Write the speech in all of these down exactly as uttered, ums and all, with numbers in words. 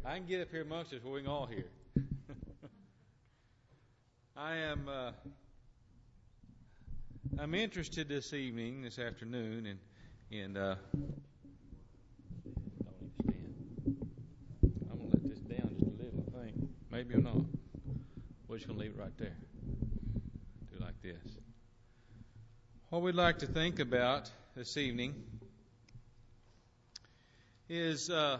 I can get up here amongst us where we can all hear. I am uh, I'm interested this evening, this afternoon, in in uh, don't need to stand. I'm gonna let this down just a little. I think maybe I'm not. We're just gonna leave it right there. Do like this. What we'd like to think about this evening is uh,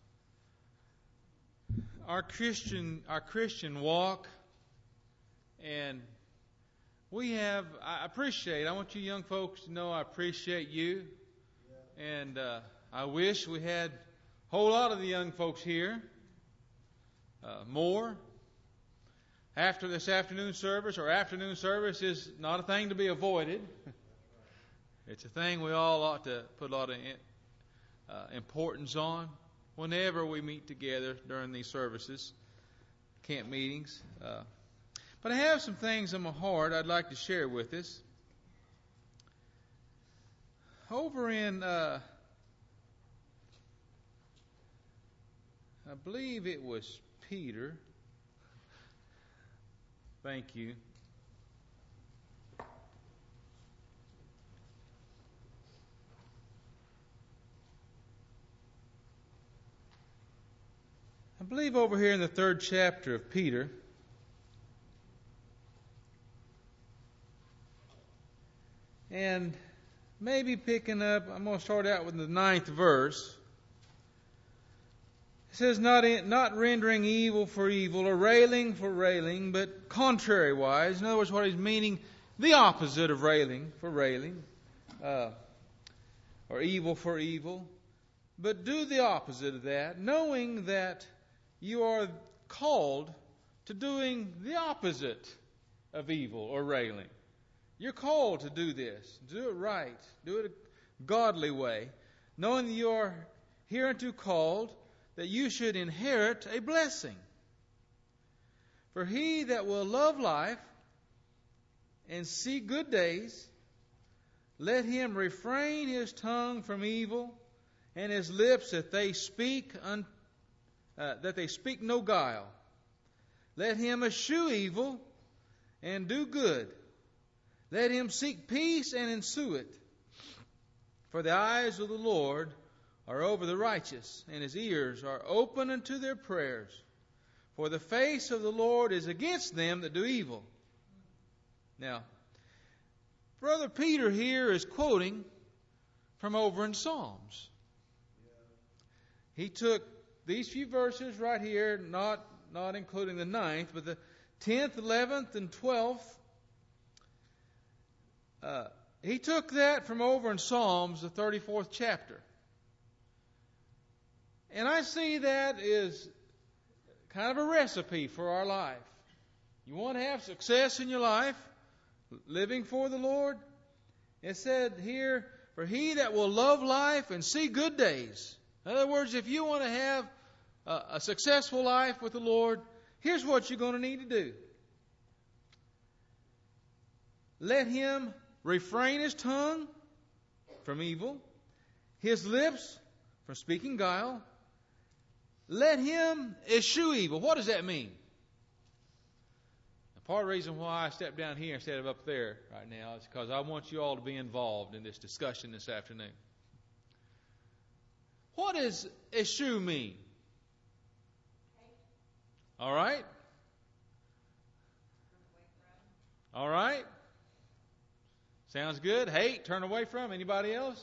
our Christian our Christian walk. And we have, I appreciate, I want you young folks to know I appreciate you. And uh, I wish we had a whole lot of the young folks here, uh, more. After this afternoon service, or afternoon service is not a thing to be avoided. It's a thing we all ought to put a lot of uh, importance on whenever we meet together during these services, camp meetings. Uh, But I have some things on my heart I'd like to share with us. Over in, uh, I believe it was Peter. Thank you. I believe over here in the third chapter of Peter, and maybe picking up, I'm going to start out with the ninth verse. It says, not, in, not rendering evil for evil or railing for railing, but contrariwise. In other words, what he's meaning, the opposite of railing for railing, uh, or evil for evil. But do the opposite of that, knowing that you are called to doing the opposite of evil or railing. You're called to do this. Do it right. Do it a godly way. Knowing that you are hereunto called, that you should inherit a blessing. For he that will love life and see good days, let him refrain his tongue from evil, and his lips that they speak un, uh, that they speak no guile. Let him eschew evil and do good. Let him seek peace and ensue it. For the eyes of the Lord are over the righteous, and his ears are open unto their prayers. For the face of the Lord is against them that do evil. Now, Brother Peter here is quoting from over in Psalms. He took these few verses right here, not, not including the ninth, but the tenth, eleventh, and twelfth. Uh, he took that from over in Psalms, the thirty-fourth chapter. And I see that is kind of a recipe for our life. You want to have success in your life, living for the Lord? It said here, for he that will love life and see good days. In other words, if you want to have a, a successful life with the Lord, here's what you're going to need to do. Let him refrain his tongue from evil, his lips from speaking guile. Let him eschew evil. What does that mean? Now, part of the reason why I stepped down here instead of up there right now is because I want you all to be involved in this discussion this afternoon. What does eschew mean? All right? All right? Sounds good. Hate, turn away from. Anybody else?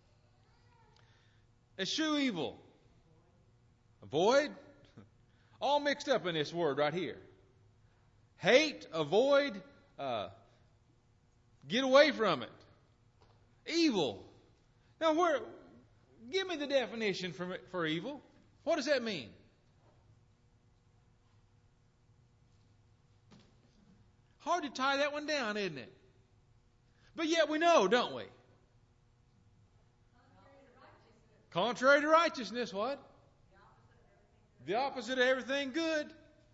Eschew evil. Avoid. All mixed up in this word right here. Hate, avoid, uh, get away from it. Evil. Now, where? Give me the definition for, for evil. What does that mean? Hard to tie that one down, isn't it? But yet we know, don't we? Contrary to righteousness, what? The opposite of everything good.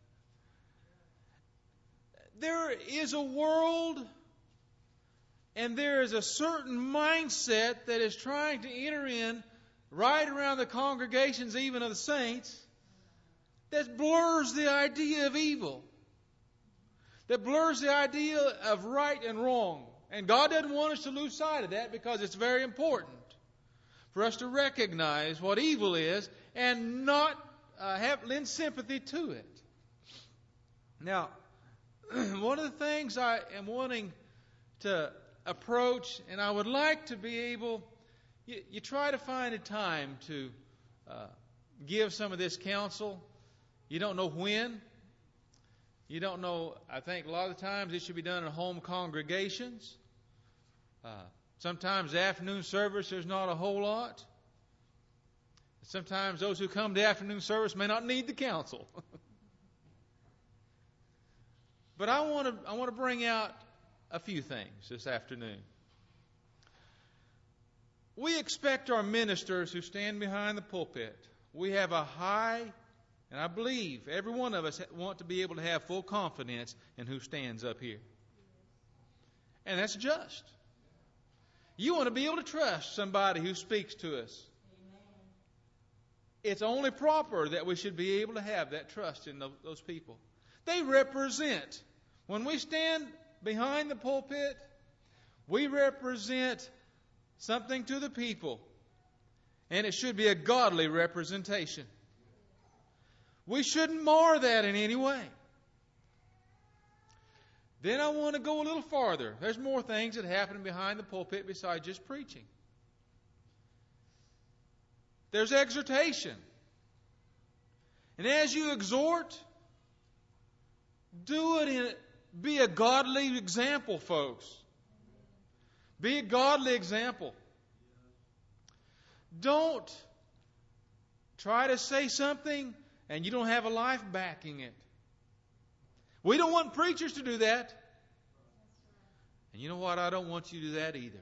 There is a world and there is a certain mindset that is trying to enter in right around the congregations even of the saints that blurs the idea of evil, that blurs the idea of right and wrong. And God doesn't want us to lose sight of that, because it's very important for us to recognize what evil is and not uh, have lend sympathy to it. Now, one of the things I am wanting to approach, and I would like to be able, you, you try to find a time to uh, give some of this counsel. You don't know when. You don't know, I think a lot of the times it should be done in home congregations. Uh, sometimes the afternoon service, there's not a whole lot. Sometimes those who come to afternoon service may not need the counsel. But I want to I want to bring out a few things this afternoon. We expect our ministers who stand behind the pulpit, we have a high, and I believe every one of us want to be able to have full confidence in who stands up here. And that's just. You want to be able to trust somebody who speaks to us. Amen. It's only proper that we should be able to have that trust in those people. They represent, when we stand behind the pulpit, we represent something to the people. And it should be a godly representation. We shouldn't mar that in any way. Then I want to go a little farther. There's more things that happen behind the pulpit besides just preaching. There's exhortation. And as you exhort, do it in, be a godly example, folks. Be a godly example. Don't try to say something and you don't have a life backing it. We don't want preachers to do that. And you know what? I don't want you to do that either.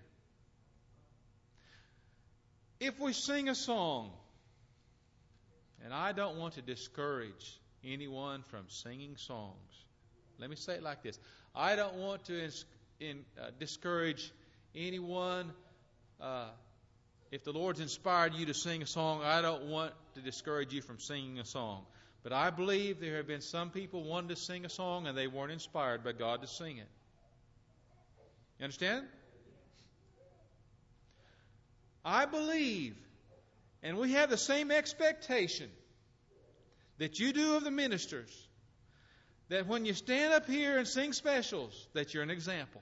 If we sing a song, and I don't want to discourage anyone from singing songs. Let me say it like this. I don't want to in, in, uh, discourage anyone. Uh, if the Lord's inspired you to sing a song, I don't want to discourage you from singing a song. But I believe there have been some people wanting to sing a song and they weren't inspired by God to sing it. You understand? I believe, and we have the same expectation that you do of the ministers, that when you stand up here and sing specials, that you're an example.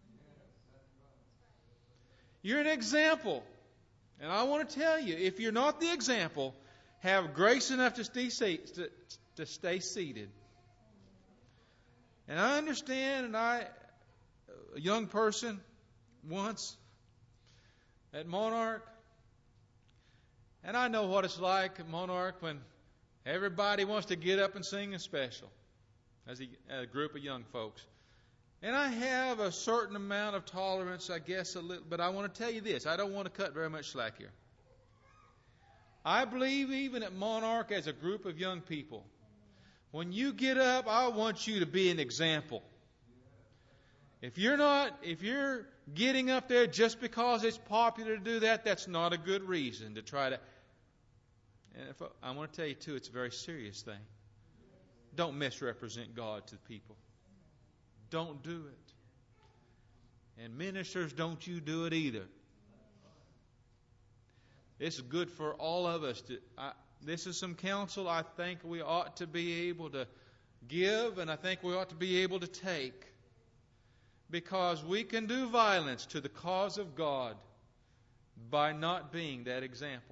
You're an example. And I want to tell you, if you're not the example, have grace enough to stay, to, to stay seated. And I understand, and I, a young person once at Monarch, and I know what it's like at Monarch when everybody wants to get up and sing a special as a, a group of young folks. And I have a certain amount of tolerance, I guess, a little, but I want to tell you this. I don't want to cut very much slack here. I believe even at Monarch as a group of young people, when you get up, I want you to be an example. If you're not, if you're getting up there just because it's popular to do that, that's not a good reason to try to. And if I, I want to tell you too, it's a very serious thing. Don't misrepresent God to the people. Don't do it. And ministers, don't you do it either. This is good for all of us. To, I, this is some counsel I think we ought to be able to give, and I think we ought to be able to take. Because we can do violence to the cause of God by not being that example.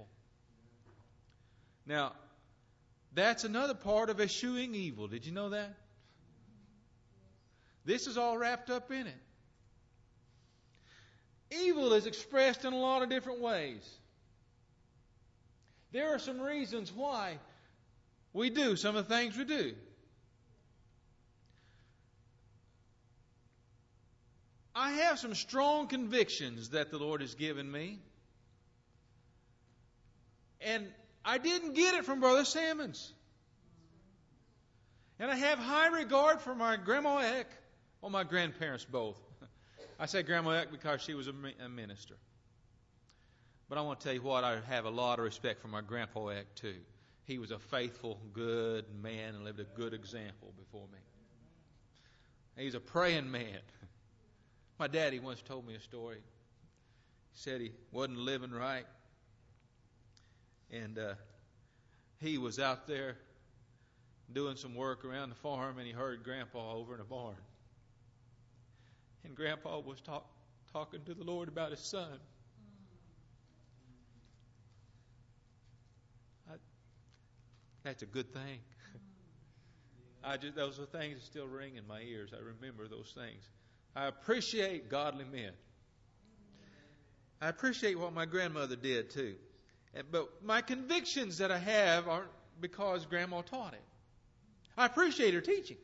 Now, that's another part of eschewing evil. Did you know that? This is all wrapped up in it. Evil is expressed in a lot of different ways. There are some reasons why we do some of the things we do. I have some strong convictions that the Lord has given me. And I didn't get it from Brother Sammons. And I have high regard for my Grandma Eck, or my grandparents both. I say Grandma Eck because she was a minister. But I want to tell you what, I have a lot of respect for my Grandpa Eck too. he was a faithful, good man and lived a good example before me. He's a praying man. My daddy once told me a story. He said he wasn't living right. And uh, he was out there doing some work around the farm, and he heard Grandpa over in a barn. And Grandpa was talk, talking to the Lord about his son. I, that's a good thing. I just those are things that still ring in my ears. I remember those things. I appreciate godly men. I appreciate what my grandmother did too. But my convictions that I have aren't because Grandma taught it. I appreciate her teaching.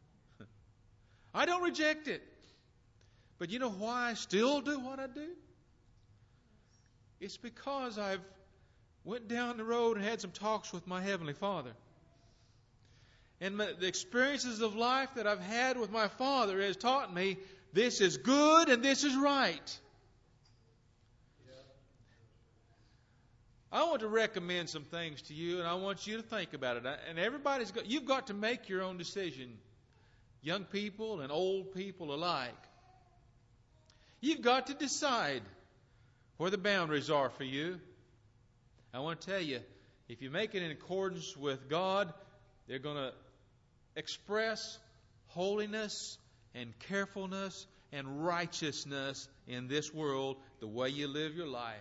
I don't reject it. But you know why I still do what I do? It's because I've went down the road and had some talks with my Heavenly Father. And the experiences of life that I've had with my Father has taught me this is good and this is right. I want to recommend some things to you, and I want you to think about it. And everybody's got, you've got to make your own decision, young people and old people alike. You've got to decide where the boundaries are for you. I want to tell you, if you make it in accordance with God, they're going to express holiness and carefulness and righteousness in this world, the way you live your life.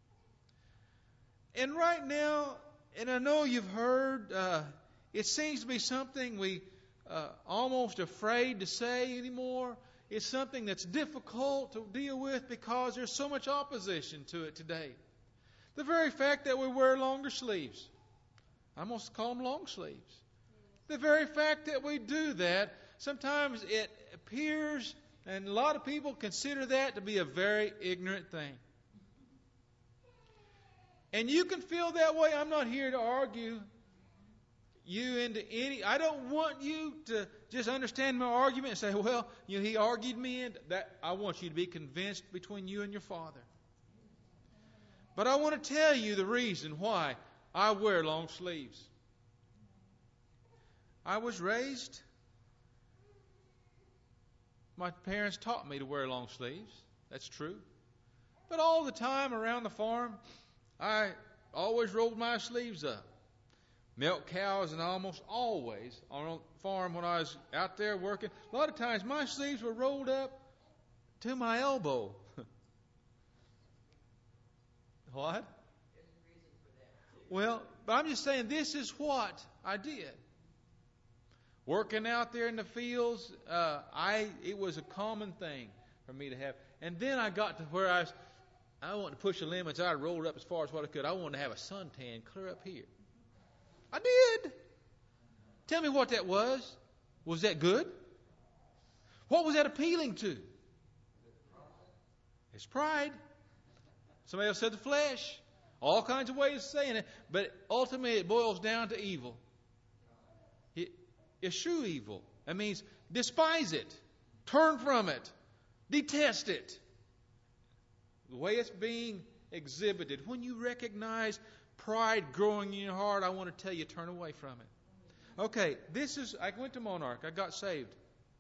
And right now, and I know you've heard, uh, it seems to be something we uh, almost afraid to say anymore. It's something that's difficult to deal with because there's so much opposition to it today. The very fact that we wear longer sleeves. I'm going to call them long sleeves. The very fact that we do that, sometimes it appears, and a lot of people consider that to be a very ignorant thing. And you can feel that way. I'm not here to argue you into any. I don't want you to just understand my argument and say, well, you know, he argued me into that. I want you to be convinced between you and your Father. But I want to tell you the reason why I wear long sleeves. I was raised, my parents taught me to wear long sleeves. That's true. But all the time around the farm, I always rolled my sleeves up. Milk cows, and almost always on a farm when I was out there working, a lot of times my sleeves were rolled up to my elbow. What? There's a reason for that, too. Well, but I'm just saying this is what I did. Working out there in the fields, uh, I it was a common thing for me to have. And then I got to where I was, I wanted to push the limits. I rolled up as far as what I could. I wanted to have a suntan clear up here. I did. Tell me what that was. Was that good? What was that appealing to? It's pride. Somebody else said the flesh. All kinds of ways of saying it. But ultimately it boils down to evil. It, eschew evil. That means despise it. Turn from it. Detest it. The way it's being exhibited. When you recognize pride growing in your heart, I want to tell you, turn away from it. Okay, this is, I went to Monarch. I got saved.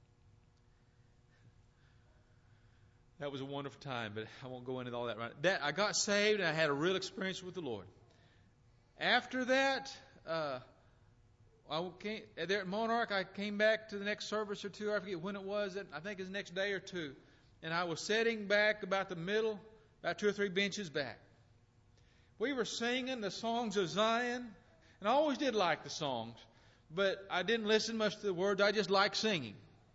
That was a wonderful time, but I won't go into all that right. That I got saved and I had a real experience with the Lord. After that, uh, I came, there at Monarch, I came back to the next service or two. I forget when it was. I think it was the next day or two. And I was sitting back about the middle, about two or three benches back. We were singing the songs of Zion, and I always did like the songs, but I didn't listen much to the words. I just liked singing.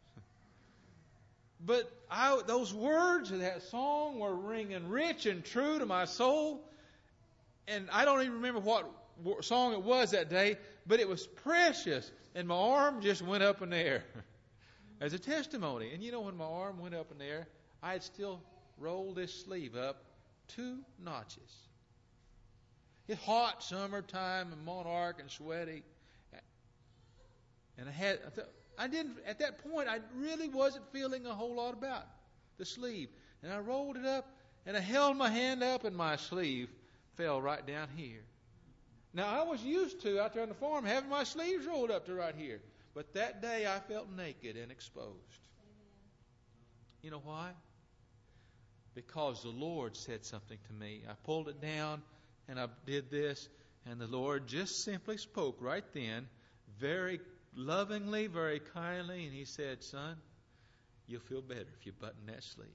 But I, those words of that song were ringing rich and true to my soul, and I don't even remember what song it was that day, but it was precious, and my arm just went up in the air as a testimony. And you know, when my arm went up in the air, I had still rolled this sleeve up two notches. It's hot summertime in Monarch and sweaty. And I had, I didn't, at that point, I really wasn't feeling a whole lot about the sleeve. And I rolled it up and I held my hand up and my sleeve fell right down here. Now, I was used to, out there on the farm, having my sleeves rolled up to right here. But that day, I felt naked and exposed. You know why? Because the Lord said something to me. I pulled it down, and I did this, and the Lord just simply spoke right then, very lovingly, very kindly, and He said, "Son, you'll feel better if you button that sleeve."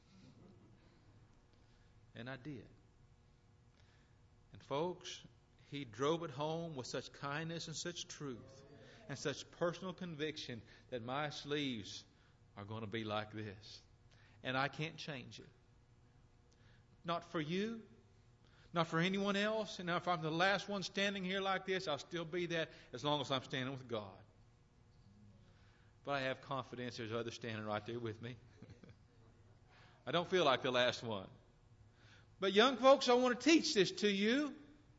And I did. And folks, He drove it home with such kindness and such truth and such personal conviction that my sleeves are going to be like this. And I can't change it. Not for you, not for anyone else. And if I'm the last one standing here like this, I'll still be that as long as I'm standing with God. But I have confidence there's others standing right there with me. I don't feel like the last one. But young folks, I want to teach this to you.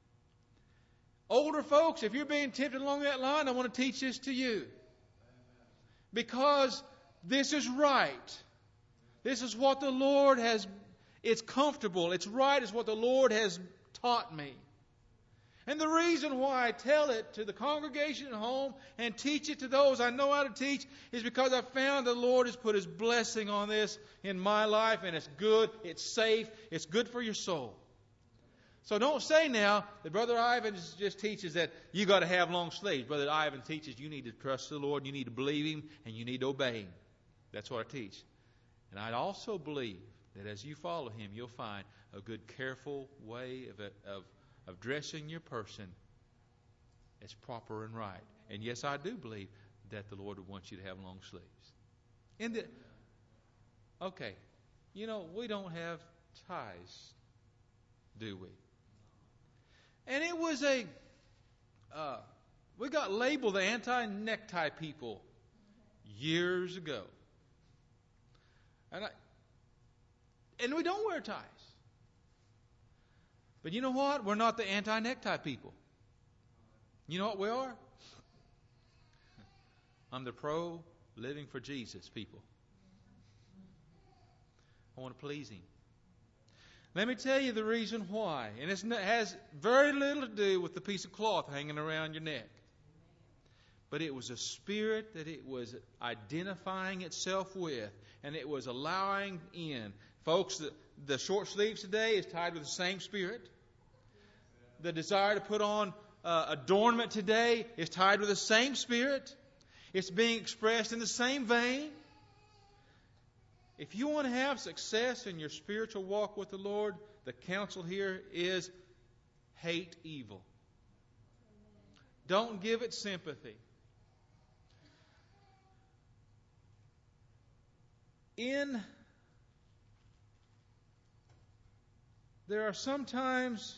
Older folks, if you're being tempted along that line, I want to teach this to you. Because this is right. This is what the Lord has, it's comfortable, it's right, it's what the Lord has taught me. And the reason why I tell it to the congregation at home and teach it to those I know how to teach is because I found the Lord has put His blessing on this in my life, and it's good, it's safe, it's good for your soul. So don't say now that Brother Ivan just teaches that you got to have long sleeves. Brother Ivan teaches you need to trust the Lord, you need to believe Him, and you need to obey Him. That's what I teach. And I also believe that as you follow Him, you'll find a good, careful way of, of, of dressing your person as proper and right. And yes, I do believe that the Lord would want you to have long sleeves. In the, okay, you know, we don't have ties, do we? And it was a, uh, we got labeled the anti-necktie people years ago. And I, and we don't wear ties. But you know what? We're not the anti-necktie people. You know what we are? I'm the pro living for Jesus people. I want to please Him. Let me tell you the reason why. And it has very little to do with the piece of cloth hanging around your neck. But it was a spirit that it was identifying itself with, and it was allowing in. Folks, the, the short sleeves today is tied with the same spirit. The desire to put on uh, adornment today is tied with the same spirit. It's being expressed in the same vein. If you want to have success in your spiritual walk with the Lord, the counsel here is hate evil. Don't give it sympathy. In there are sometimes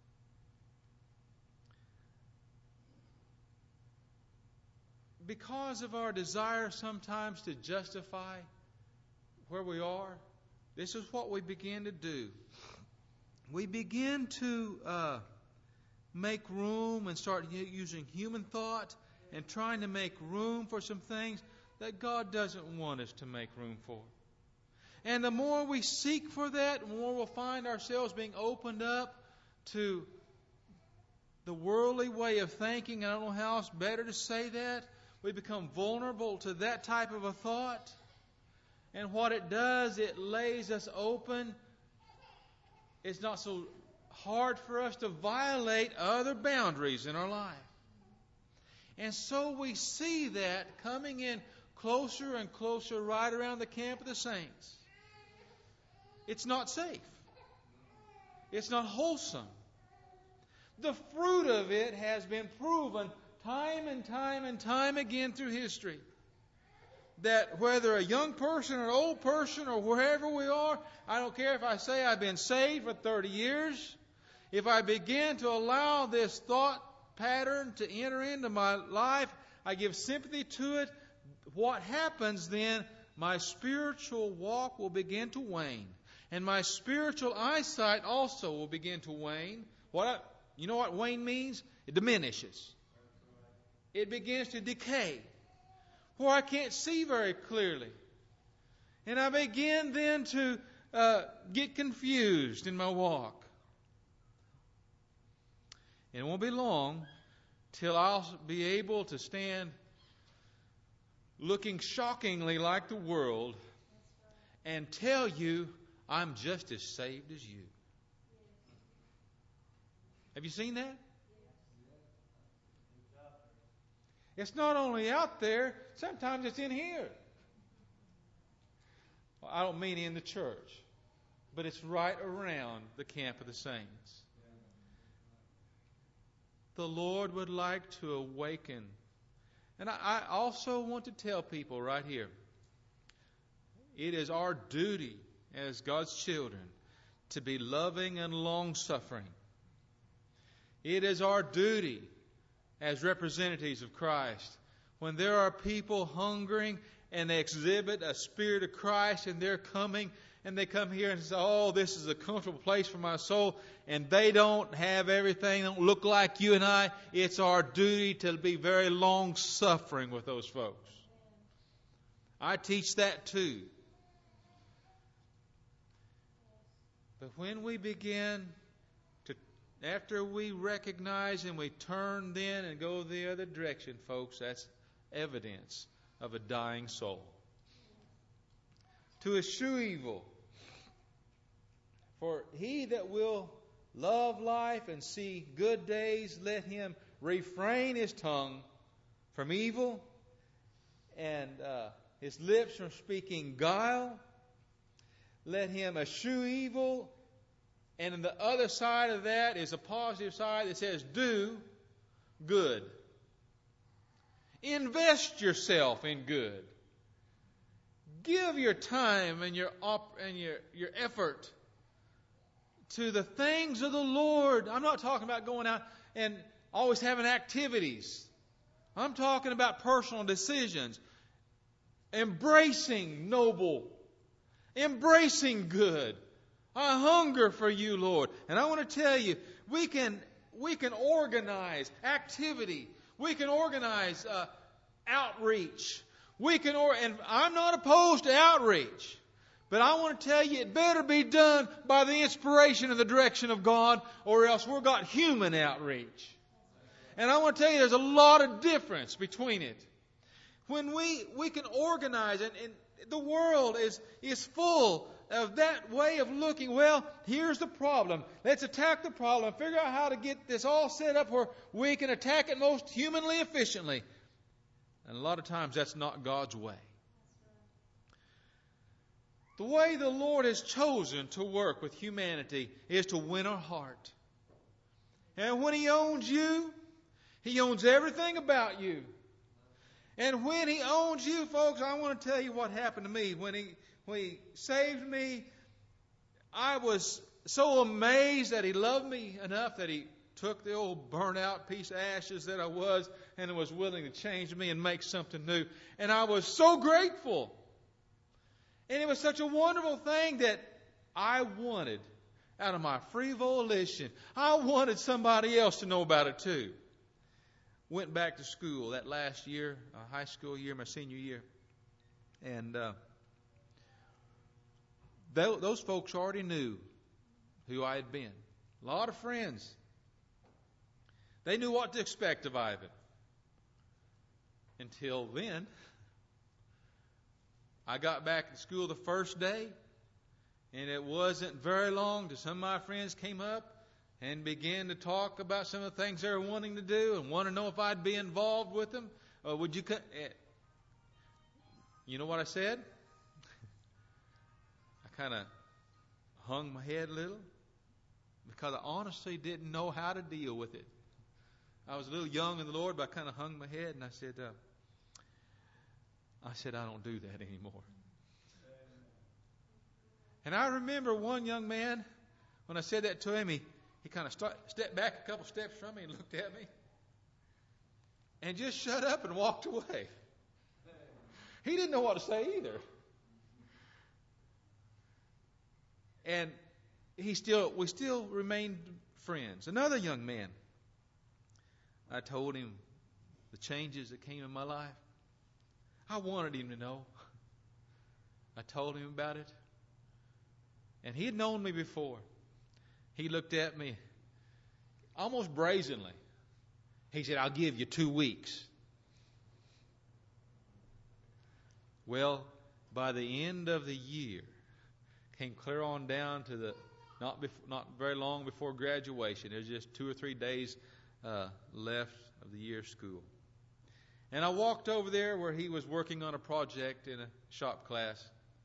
because of our desire sometimes to justify where we are, this is what we begin to do. We begin to uh, make room and start using human thought and trying to make room for some things that God doesn't want us to make room for. And the more we seek for that, the more we'll find ourselves being opened up to the worldly way of thinking. I don't know how else better to say that. We become vulnerable to that type of a thought. And what it does, it lays us open. It's not so hard for us to violate other boundaries in our life. And so we see that coming in closer and closer right around the camp of the saints. It's not safe. It's not wholesome. The fruit of it has been proven time and time and time again through history. That whether a young person or an old person or wherever we are, I don't care if I say I've been saved for thirty years, if I begin to allow this thought pattern to enter into my life, I give sympathy to it, what happens then, my spiritual walk will begin to wane. And my spiritual eyesight also will begin to wane. What I, you know what wane means? It diminishes. It begins to decay. Where I can't see very clearly. And I begin then to uh, get confused in my walk. And it won't be long till I'll be able to stand looking shockingly like the world and tell you I'm just as saved as you. Have you seen that? It's not only out there, sometimes it's in here. Well, I don't mean in the church, but it's right around the camp of the saints. The Lord would like to awaken. And I, I also want to tell people right here, it is our duty as God's children to be loving and long-suffering. It is our duty as representatives of Christ. When there are people hungering and they exhibit a spirit of Christ and they're coming and they come here and say, oh, this is a comfortable place for my soul, and they don't have everything, don't look like you and I, it's our duty to be very long-suffering with those folks. I teach that too. But when we begin to, after we recognize and we turn then and go the other direction, folks, that's evidence of a dying soul. To eschew evil. For he that will love life and see good days, let him refrain his tongue from evil and uh, his lips from speaking guile. Let him eschew evil. And on the other side of that is a positive side that says, do good. Invest yourself in good. Give your time and your op- and your, your effort to the things of the Lord. I'm not talking about going out and always having activities. I'm talking about personal decisions. Embracing noble. Embracing good. I hunger for you, Lord. And I want to tell you, we can we can organize activity. We can organize uh, outreach. We can, or, and I'm not opposed to outreach, but I want to tell you, it better be done by the inspiration and the direction of God, or else we've got human outreach. And I want to tell you, there's a lot of difference between it. When we we can organize, and, and the world is is full of that way of looking. Well, here's the problem. Let's attack the problem. Figure out how to get this all set up where we can attack it most humanly efficiently. And a lot of times that's not God's way. The way the Lord has chosen to work with humanity is to win our heart. And when He owns you, He owns everything about you. And when He owns you, folks, I want to tell you what happened to me. When He, when he saved me, I was so amazed that He loved me enough that He took the old burnt-out piece of ashes that I was and was willing to change me and make something new. And I was so grateful. And it was such a wonderful thing that I wanted, out of my free volition, I wanted somebody else to know about it too. Went back to school that last year, uh, high school year, my senior year. And uh, th- those folks already knew who I had been. A lot of friends. They knew what to expect of Ivan. Until then, I got back to school the first day, and it wasn't very long till some of my friends came up and began to talk about some of the things they were wanting to do and want to know if I'd be involved with them. Uh, would you? Co- you know what I said? I kind of hung my head a little because I honestly didn't know how to deal with it. I was a little young in the Lord, but I kind of hung my head and I said, uh, I said, I don't do that anymore. And I remember one young man, when I said that to him, he, he kind of st- stepped back a couple steps from me and looked at me and just shut up and walked away. He didn't know what to say either. And he still, we still remained friends. Another young man, I told him the changes that came in my life. I wanted him to know. I told him about it. And he had known me before. He looked at me almost brazenly, he said, I'll give you two weeks. Well, by the end of the year, came clear on down to the, not bef- not very long before graduation. There's just two or three days uh, left of the year of school. And I walked over there where he was working on a project in a shop class.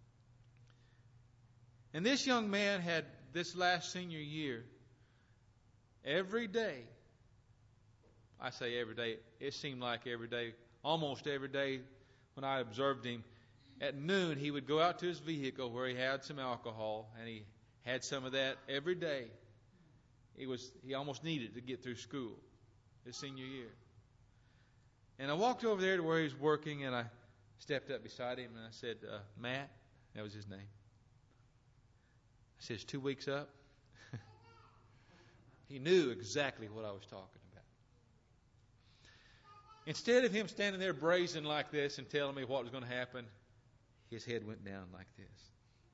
And this young man had, this last senior year, every day, I say every day, it seemed like every day, almost every day when I observed him, at noon he would go out to his vehicle where he had some alcohol, and he had some of that every day. He was he almost needed to get through school, his senior year. And I walked over there to where he was working, and I stepped up beside him, and I said, uh, Matt, that was his name. I said, is two weeks up? He knew exactly what I was talking about. Instead of him standing there brazen like this and telling me what was going to happen, his head went down like this.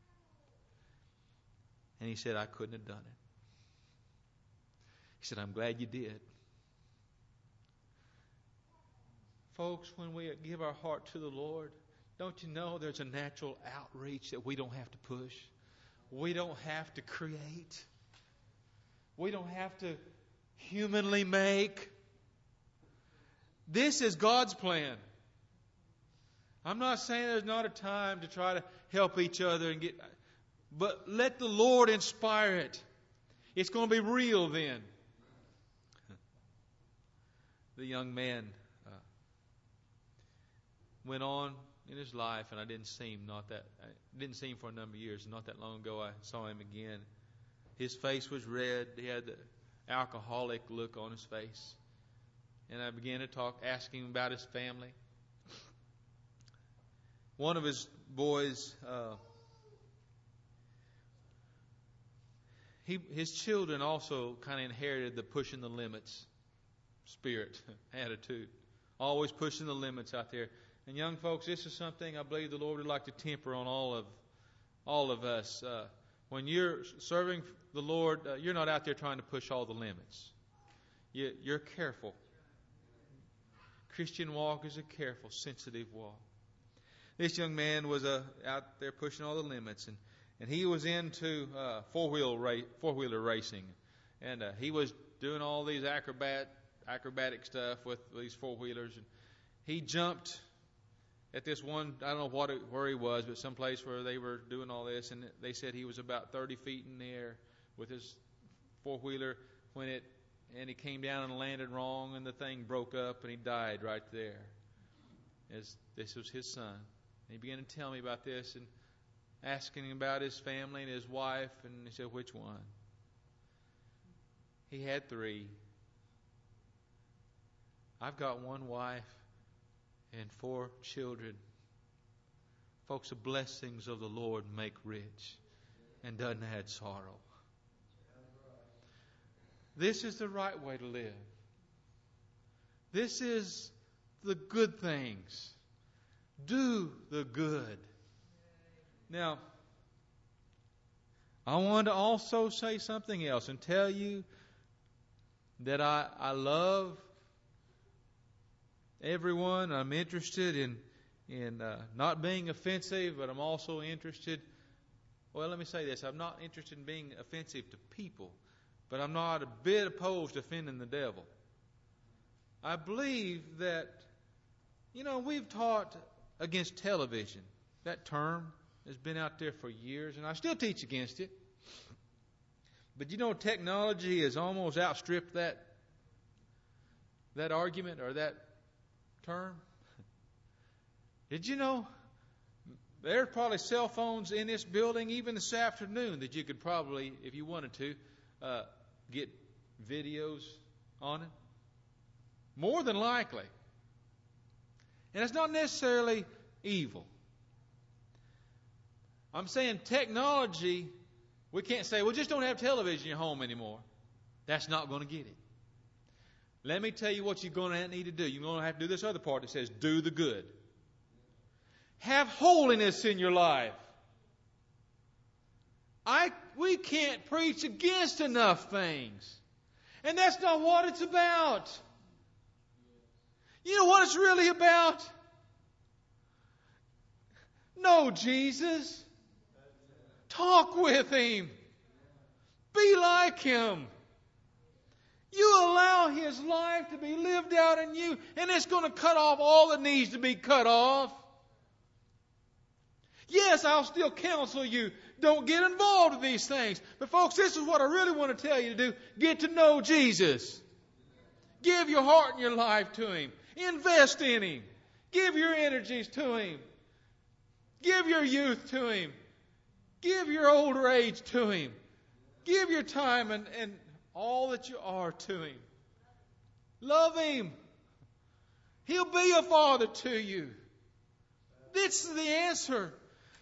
And he said, I couldn't have done it. He said, I'm glad you did. Folks, when we give our heart to the Lord, don't you know there's a natural outreach that we don't have to push? We don't have to create. We don't have to humanly make. This is God's plan. I'm not saying there's not a time to try to help each other and get, but let the Lord inspire it. It's going to be real then. The young man uh, went on in his life, and I didn't see him not that I didn't see him for a number of years. Not that long ago, I saw him again. His face was red. He had the alcoholic look on his face, and I began to talk, asking him about his family. One of his boys, uh, he his children also kind of inherited the pushing the limits spirit, attitude, always pushing the limits out there. And young folks, this is something I believe the Lord would like to temper on all of all of us. Uh, when you're serving the Lord, uh, you're not out there trying to push all the limits. You, you're careful. Christian walk is a careful, sensitive walk. This young man was uh, out there pushing all the limits, and, and he was into uh, four-wheel ra- four-wheeler racing, and uh, he was doing all these acrobat acrobatic stuff with these four-wheelers, and he jumped at this one, I don't know what it, where he was, but someplace where they were doing all this, and they said he was about thirty feet in the air with his four-wheeler when it, and he came down and landed wrong, and the thing broke up, and he died right there. As this was his son. And he began to tell me about this and asking him about his family and his wife, and he said, which one? He had three. I've got one wife and four children. Folks, the blessings of the Lord make rich and doesn't add sorrow. This is the right way to live. This is the good things. Do the good. Now, I want to also say something else and tell you that I, I love everyone. I'm interested in in uh, not being offensive, but I'm also interested. Well, let me say this: I'm not interested in being offensive to people, but I'm not a bit opposed to offending the devil. I believe that, you know, we've taught against television. That term has been out there for years, and I still teach against it. But you know, technology has almost outstripped that that argument or that term. Did you know there are probably cell phones in this building even this afternoon that you could probably, if you wanted to, uh, get videos on it? More than likely. And it's not necessarily evil. I'm saying technology, we can't say, well, just don't have television in your home anymore. That's not going to get it. Let me tell you what you're going to need to do. You're going to have to do this other part that says, do the good. Have holiness in your life. I we can't preach against enough things. And that's not what it's about. You know what it's really about? Know Jesus. Talk with Him. Be like Him. You allow His life to be lived out in you, and it's going to cut off all that needs to be cut off. Yes, I'll still counsel you. Don't get involved in these things. But folks, this is what I really want to tell you to do. Get to know Jesus. Give your heart and your life to Him. Invest in Him. Give your energies to Him. Give your youth to Him. Give your older age to Him. Give your time and, and all that you are to Him. Love Him. He'll be a father to you. This is the answer.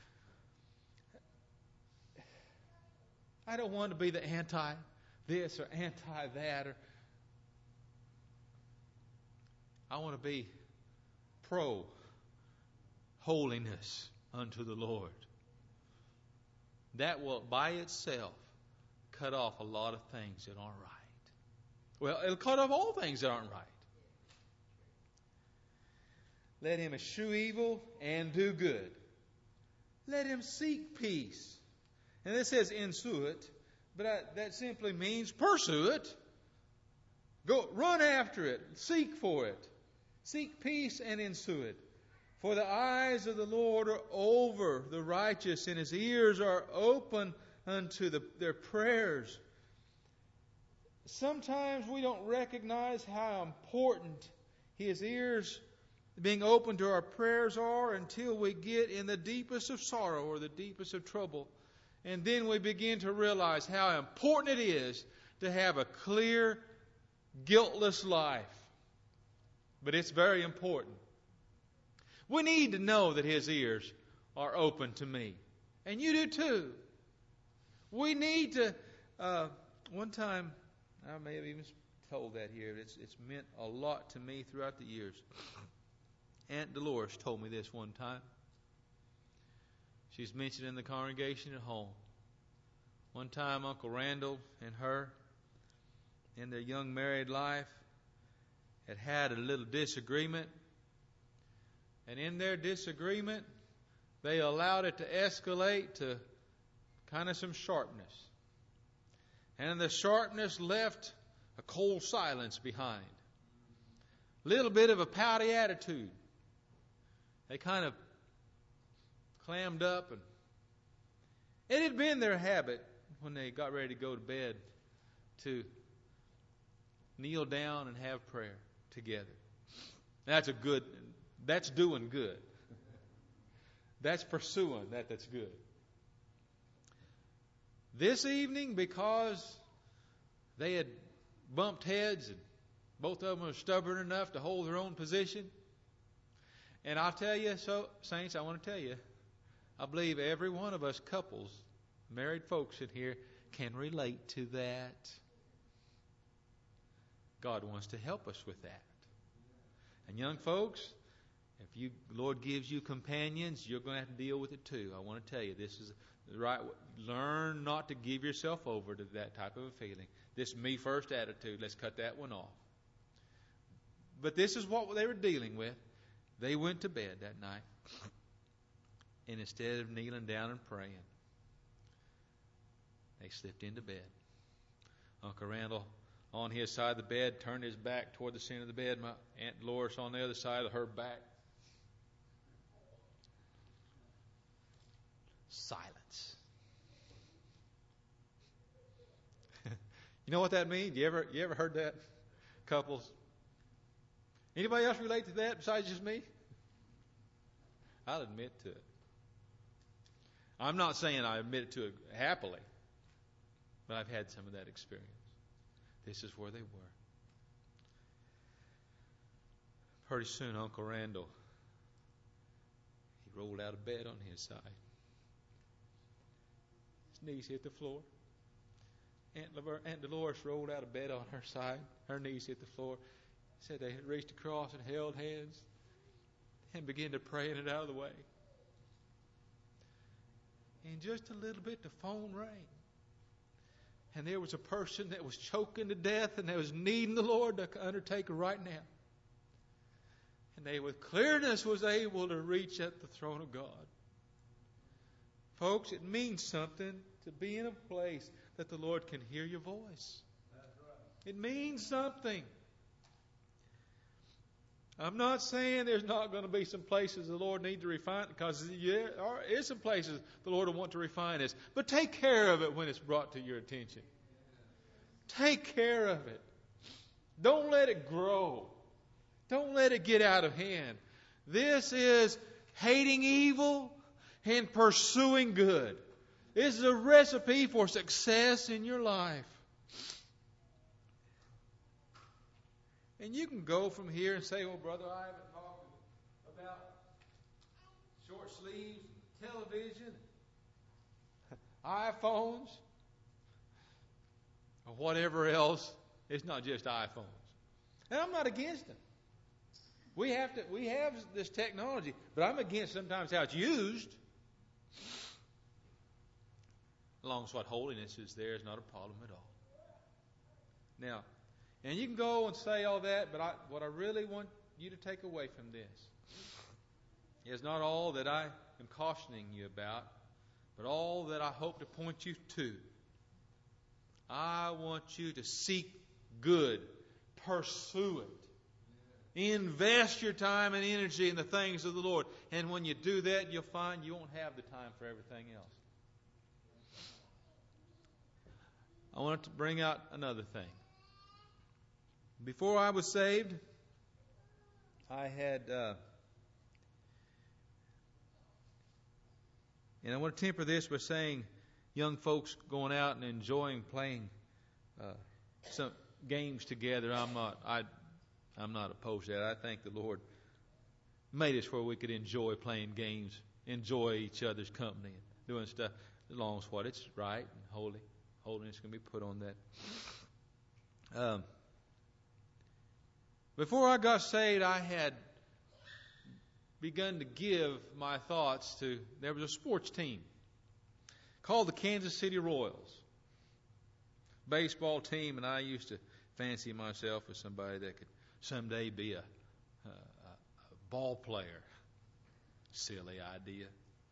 I don't want to be the anti this or anti that. Or I want to be pro holiness unto the Lord. That will by itself cut off a lot of things that aren't right. Well, it'll cut off all things that aren't right. Let him eschew evil and do good. Let him seek peace. And this says ensue it, but I, that simply means pursue it. Go run after it. Seek for it. Seek peace and ensue it. For the eyes of the Lord are over the righteous, and His ears are open unto the, their prayers. Sometimes we don't recognize how important His ears being open to our prayers are until we get in the deepest of sorrow or the deepest of trouble. And then we begin to realize how important it is to have a clear, guiltless life. But it's very important. We need to know that His ears are open to me. And you do too. We need to, uh, one time, I may have even told that here, it's, it's meant a lot to me throughout the years. Aunt Dolores told me this one time. She's mentioned in the congregation at home. One time, Uncle Randall and her, in their young married life, had had a little disagreement. And in their disagreement, they allowed it to escalate to kind of some sharpness. And the sharpness left a cold silence behind. A little bit of a pouty attitude. They kind of clammed up, and it had been their habit when they got ready to go to bed to kneel down and have prayer together. That's a good, that's doing good. That's pursuing that that's good. This evening, because they had bumped heads and both of them were stubborn enough to hold their own position, and I'll tell you, so saints, I want to tell you, I believe every one of us couples, married folks in here, can relate to that. God wants to help us with that. And young folks, if you, the Lord gives you companions, you're going to have to deal with it too. I want to tell you, this is the right way. Learn not to give yourself over to that type of a feeling. This me first attitude, let's cut that one off. But this is what they were dealing with. They went to bed that night, and instead of kneeling down and praying, they slipped into bed. Uncle Randall, on his side of the bed, turned his back toward the center of the bed. My Aunt Dolores on the other side of her back. Silence. You know what that means? You ever you ever heard that? Couples. Anybody else relate to that besides just me? I'll admit to it. I'm not saying I admit to it happily, but I've had some of that experience. This is where they were. Pretty soon, Uncle Randall, he rolled out of bed on his side. His knees hit the floor. Aunt, Lever- Aunt Dolores rolled out of bed on her side. Her knees hit the floor. Said they had reached across and held hands and began to pray it out of the way. And just a little bit, the phone rang. and there was a person that was choking to death and they was needing the Lord to undertake right now. And they with clearness was able to reach at the throne of God. Folks, it means something to be in a place that the Lord can hear your voice. That's right. It means something. I'm not saying there's not going to be some places the Lord needs to refine, because yeah, there is some places the Lord will want to refine us. But take care of it when it's brought to your attention. Take care of it. Don't let it grow. Don't let it get out of hand. This is hating evil and pursuing good. This is a recipe for success in your life. And you can go from here and say, well, brother, I haven't talked about short sleeves, television, iPhones, or whatever else. It's not just iPhones. And I'm not against them. We have to. We have this technology, but I'm against sometimes how it's used. As long as what holiness is there is not a problem at all. Now, and you can go and say all that, but I, what I really want you to take away from this is not all that I am cautioning you about, but all that I hope to point you to. I want you to seek good, pursue it. Invest your time and energy in the things of the Lord. And when you do that, you'll find you won't have the time for everything else. I want to bring out another thing. Before I was saved, I had, uh, and I want to temper this by saying young folks going out and enjoying playing uh, some games together. I'm not, I, I'm not opposed to that. I think the Lord made us where we could enjoy playing games, enjoy each other's company, and doing stuff as long as what it's right and holy. Holiness can be put on that. Um, before I got saved, I had begun to give my thoughts to, there was a sports team called the Kansas City Royals. Baseball team, and I used to fancy myself as somebody that could someday be a, a, a ball player. Silly idea.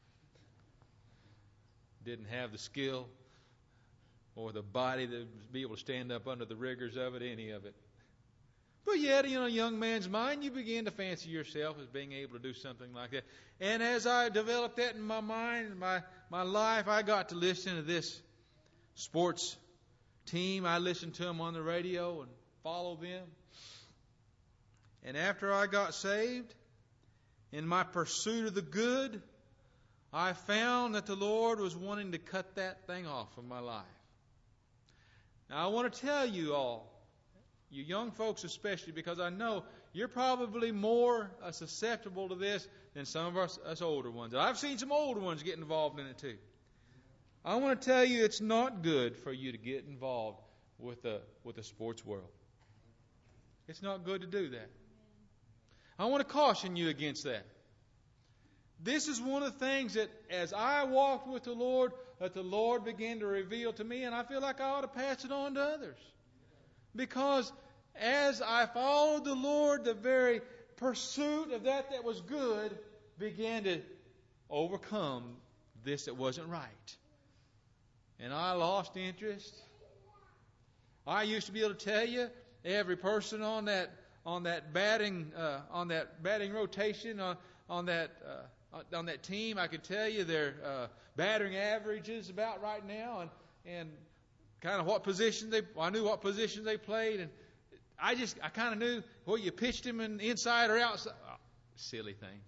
Didn't have the skill or the body to be able to stand up under the rigors of it, any of it. But yet, in a young man's mind, you begin to fancy yourself as being able to do something like that. And as I developed that in my mind, my, my life, I got to listen to this sports team. I listened to them on the radio and followed them. And after I got saved, in my pursuit of the good, I found that the Lord was wanting to cut that thing off from my life. Now, I want to tell you all, you young folks especially, because I know you're probably more uh, susceptible to this than some of us, us older ones. I've seen some older ones get involved in it too. I want to tell you it's not good for you to get involved with the, with the sports world. It's not good to do that. I want to caution you against that. This is one of the things that as I walked with the Lord, that the Lord began to reveal to me, and I feel like I ought to pass it on to others. Because as I followed the Lord, the very pursuit of that that was good began to overcome this that wasn't right. And I lost interest. I used to be able to tell you every person on that on that batting uh, on that batting rotation on on that uh, on that team. I could tell you their uh, battering averages about right now, and and kind of what position they. I knew what position they played, and I just I kind of knew well you pitched them in inside or outside. Oh, silly things.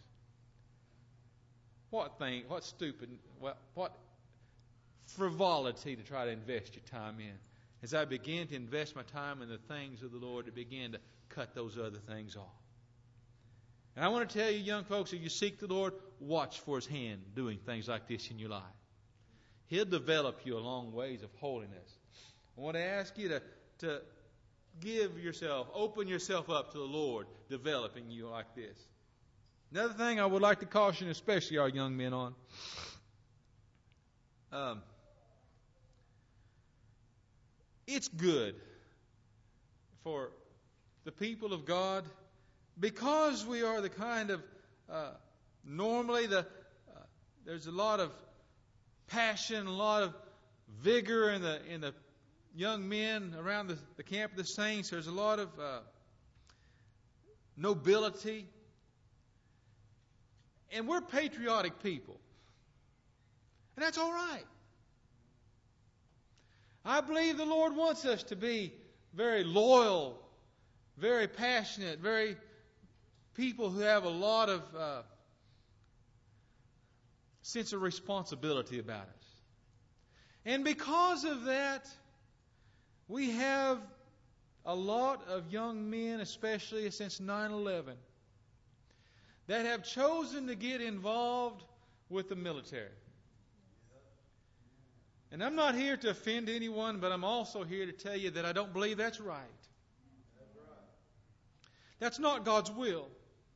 What thing? What stupid? What what frivolity to try to invest your time in. As I began to invest my time in the things of the Lord, it began to cut those other things off. And I want to tell you, young folks, if you seek the Lord, watch for His hand doing things like this in your life. He'll develop you along ways of holiness. I want to ask you to, to give yourself, open yourself up to the Lord developing you like this. Another thing I would like to caution, especially our young men on, um, it's good for the people of God because we are the kind of, uh, normally the uh, there's a lot of passion, a lot of vigor in the in the young men around the, the camp of the saints. There's a lot of uh, nobility. And we're patriotic people. And that's all right. I believe the Lord wants us to be very loyal, very passionate, very people who have a lot of uh, sense of responsibility about us. And because of that, we have a lot of young men, especially since nine eleven, that have chosen to get involved with the military. And I'm not here to offend anyone, but I'm also here to tell you that I don't believe that's right. That's not God's will.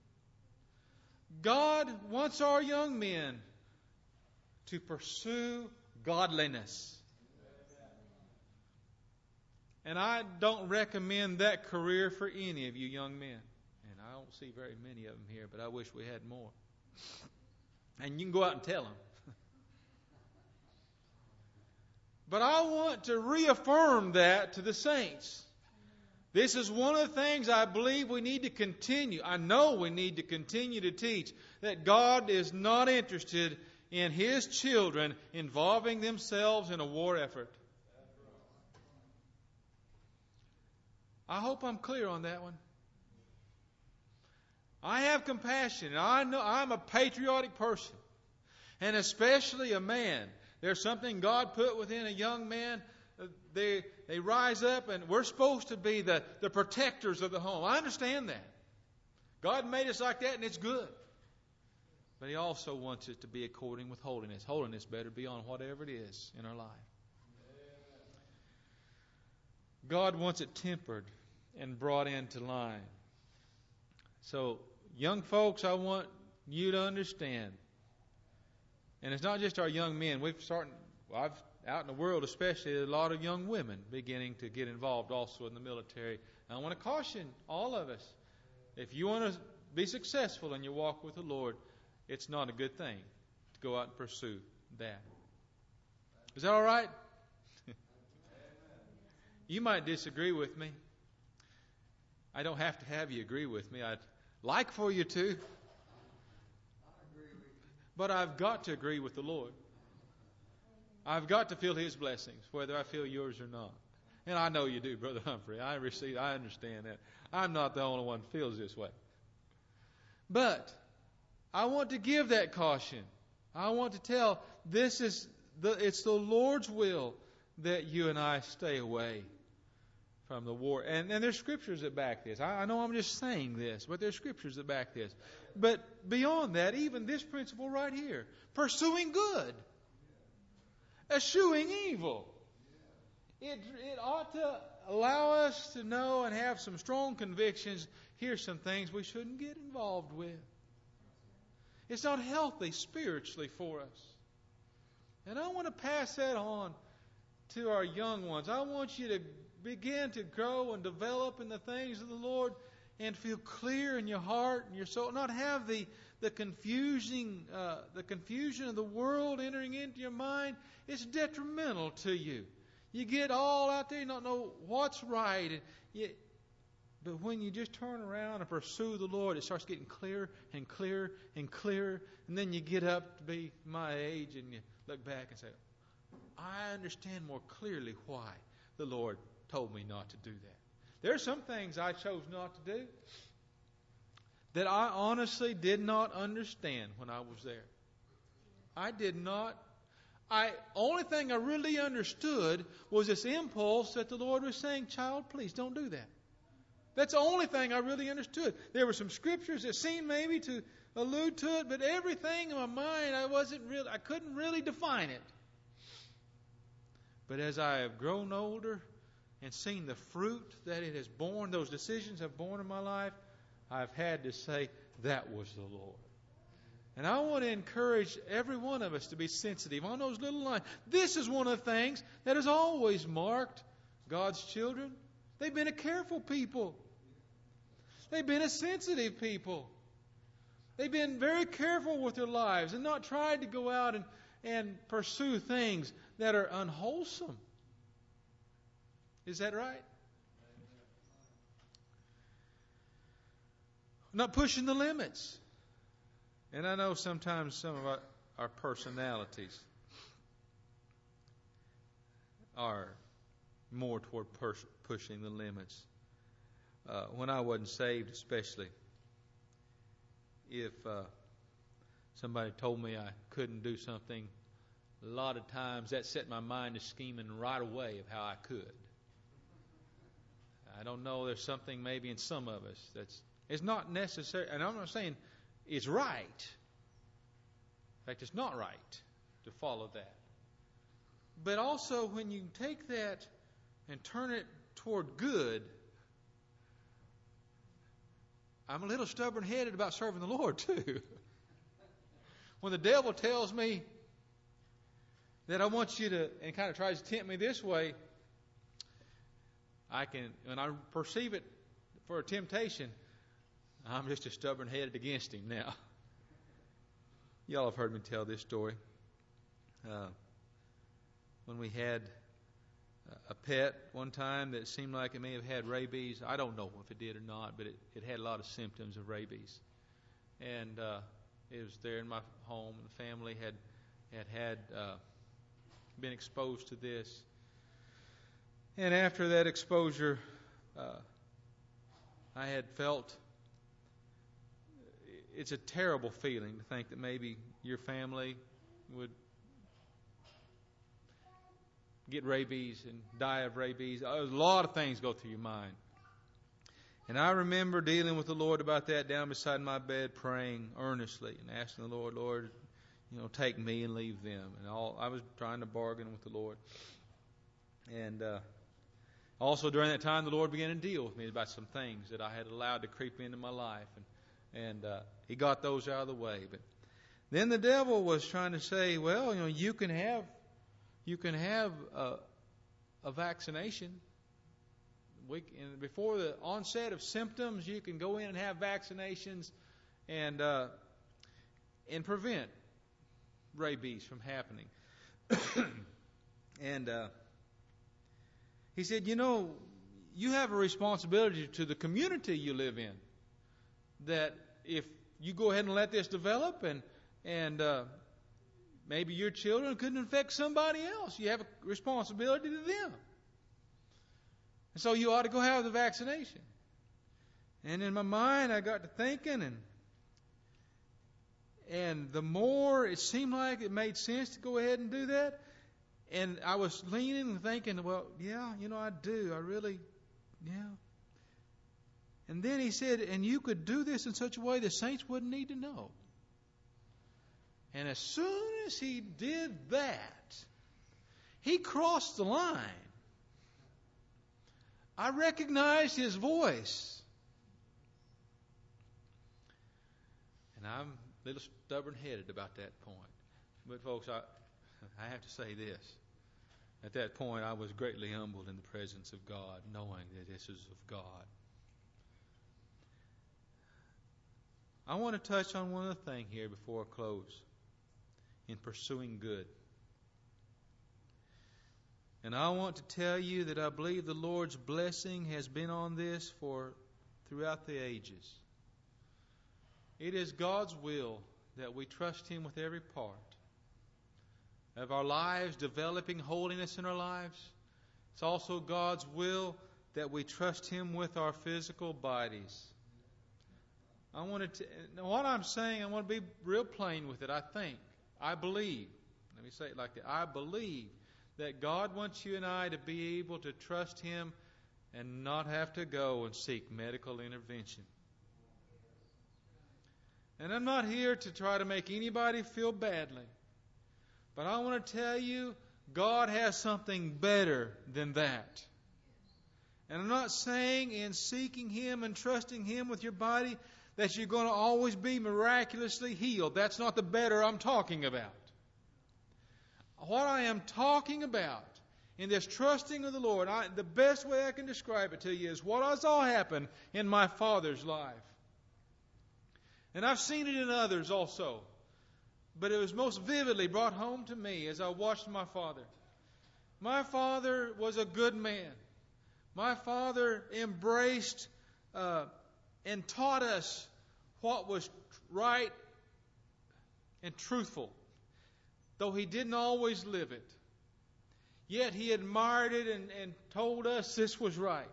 God wants our young men to pursue godliness. And I don't recommend that career for any of you young men. And I don't see very many of them here, but I wish we had more. And you can go out and tell them. But I want to reaffirm that to the saints. This is one of the things I believe we need to continue. I know we need to continue to teach that God is not interested in His children involving themselves in a war effort. I hope I'm clear on that one. I have compassion. I know I'm a patriotic person, and especially a man. There's something God put within a young man. They they rise up, and we're supposed to be the, the protectors of the home. I understand that. God made us like that, and it's good. But He also wants it to be according with holiness. Holiness better be on whatever it is in our life. God wants it tempered and brought into line. So, young folks, I want you to understand. And it's not just our young men. We've started, well, I've out in the world especially, a lot of young women beginning to get involved also in the military. And I want to caution all of us, if you want to be successful in your walk with the Lord, it's not a good thing to go out and pursue that. Is that all right? You might disagree with me. I don't have to have you agree with me. I'd like for you to. But I've got to agree with the Lord. I've got to feel His blessings, whether I feel yours or not. And I know you do, Brother Humphrey. I receive, I understand that. I'm not the only one who feels this way. But I want to give that caution. I want to tell, this is the, it's the Lord's will that you and I stay away from the war. And, and there's scriptures that back this. I, I know I'm just saying this, but there's scriptures that back this. But beyond that, even this principle right here, pursuing good, eschewing evil. It, it ought to allow us to know and have some strong convictions. Here's some things we shouldn't get involved with. It's not healthy spiritually for us. And I want to pass that on to our young ones. I want you to begin to grow and develop in the things of the Lord and feel clear in your heart and your soul. Not have the the confusing uh, the confusion of the world entering into your mind. It's detrimental to you. You get all out there, you don't know what's right. And you, but when you just turn around and pursue the Lord, it starts getting clearer and clearer and clearer. And then you get up to be my age and you look back and say, I understand more clearly why the Lord told me not to do that. There are some things I chose not to do that I honestly did not understand when I was there. I did not. I only thing I really understood was this impulse that the Lord was saying, child, please don't do that. That's the only thing I really understood. There were some scriptures that seemed maybe to allude to it, but everything in my mind, I wasn't really, I couldn't really define it. But as I have grown older and seen the fruit that it has borne, those decisions have borne in my life, I've had to say, that was the Lord. And I want to encourage every one of us to be sensitive on those little lines. This is one of the things that has always marked God's children, they've been a careful people. They've been a sensitive people. They've been very careful with their lives and not tried to go out and, and pursue things that are unwholesome. Is that right? Not pushing the limits. And I know sometimes some of our, our personalities are more toward pers- pushing the limits. Uh, when I wasn't saved, especially, if uh, somebody told me I couldn't do something, a lot of times that set my mind to scheming right away of how I could. I don't know, there's something maybe in some of us that's it's not necessary, and I'm not saying it's right. In fact, it's not right to follow that. But also, when you take that and turn it toward good, I'm a little stubborn-headed about serving the Lord, too. When the devil tells me that I want you to, and kind of tries to tempt me this way, I can, when I perceive it for a temptation, I'm just as stubborn-headed against him now. Y'all have heard me tell this story. Uh, when we had a pet one time that seemed like it may have had rabies. I don't know if it did or not, but it, it had a lot of symptoms of rabies. And uh, it was there in my home, and the family had had, had uh, been exposed to this. And after that exposure, uh, I had felt, it's a terrible feeling to think that maybe your family would get rabies and die of rabies. There's a lot of things go through your mind. And I remember dealing with the Lord about that down beside my bed, praying earnestly and asking the Lord, Lord, you know, take me and leave them. And all I was trying to bargain with the Lord. And uh, also during that time, the Lord began to deal with me about some things that I had allowed to creep into my life. And, and uh, He got those out of the way. But then the devil was trying to say, well, you know, you can have You can have a, a vaccination. We, and before the onset of symptoms, you can go in and have vaccinations and uh, and prevent rabies from happening. and uh, he said, you know, you have a responsibility to the community you live in. That if you go ahead and let this develop and and uh, maybe your children couldn't infect somebody else. You have a responsibility to them. And so you ought to go have the vaccination. And in my mind, I got to thinking, and and the more it seemed like it made sense to go ahead and do that. And I was leaning and thinking, well, yeah, you know, I do. I really, yeah. And then he said, and you could do this in such a way the saints wouldn't need to know. And as soon as he did that, he crossed the line. I recognized his voice. And I'm a little stubborn-headed about that point. But folks, I, I have to say this. At that point, I was greatly humbled in the presence of God, knowing that this is of God. I want to touch on one other thing here before I close. In pursuing good. And I want to tell you that I believe the Lord's blessing has been on this for throughout the ages. It is God's will that we trust Him with every part of our lives, developing holiness in our lives. It's also God's will that we trust Him with our physical bodies. I want to, now what I'm saying, I want to be real plain with it, I think. I believe, let me say it like that, I believe that God wants you and I to be able to trust Him and not have to go and seek medical intervention. And I'm not here to try to make anybody feel badly, but I want to tell you, God has something better than that. And I'm not saying in seeking Him and trusting Him with your body that you're going to always be miraculously healed. That's not the better I'm talking about. What I am talking about in this trusting of the Lord, I, the best way I can describe it to you is what I saw happen in my father's life. And I've seen it in others also. But it was most vividly brought home to me as I watched my father. My father was a good man. My father embraced uh, and taught us what was right and truthful, though he didn't always live it. Yet he admired it and, and told us this was right.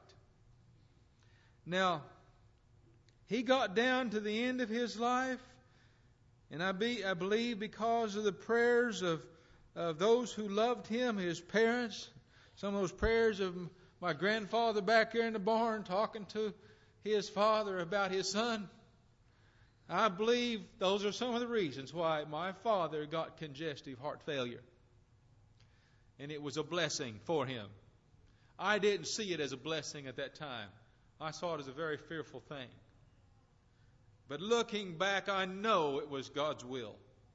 Now, he got down to the end of his life, and I, be, I believe because of the prayers of, of those who loved him, his parents, some of those prayers of my grandfather back there in the barn talking to his father about his son. I believe those are some of the reasons why my father got congestive heart failure. And it was a blessing for him. I didn't see it as a blessing at that time. I saw it as a very fearful thing. But looking back, I know it was God's will.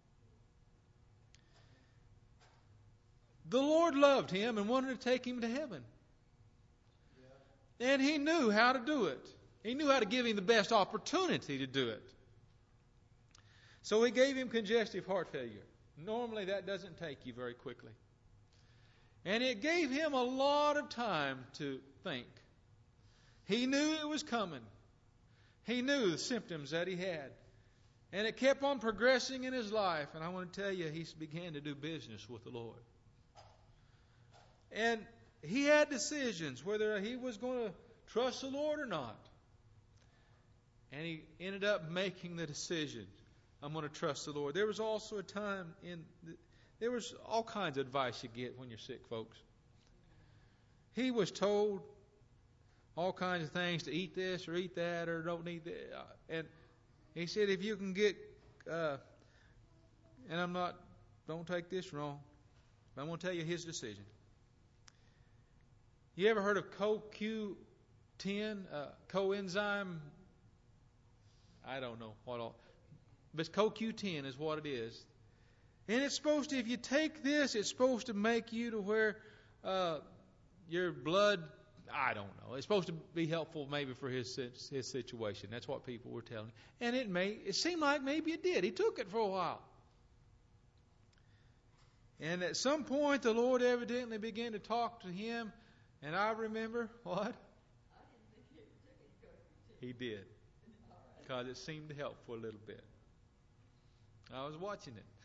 The Lord loved him and wanted to take him to heaven. And he knew how to do it. He knew how to give him the best opportunity to do it. So he gave him congestive heart failure. Normally that doesn't take you very quickly. And it gave him a lot of time to think. He knew it was coming. He knew the symptoms that he had. And it kept on progressing in his life. And I want to tell you, he began to do business with the Lord. And he had decisions whether he was going to trust the Lord or not. And he ended up making the decision, I'm going to trust the Lord. There was also a time in... The, There was all kinds of advice you get when you're sick, folks. He was told all kinds of things, to eat this or eat that or don't eat that. And he said, if you can get, uh, and I'm not, don't take this wrong, but I'm going to tell you his decision. You ever heard of C O Q ten, uh, coenzyme? I don't know what all, but C O Q ten is what it is. And it's supposed to, if you take this, it's supposed to make you to where uh, your blood, I don't know. It's supposed to be helpful maybe for his his situation. That's what people were telling him. And it may, it seemed like maybe it did. He took it for a while. And at some point, the Lord evidently began to talk to him. And I remember, what? I didn't think he took it because He did. Because it seemed to help for a little bit. I was watching it.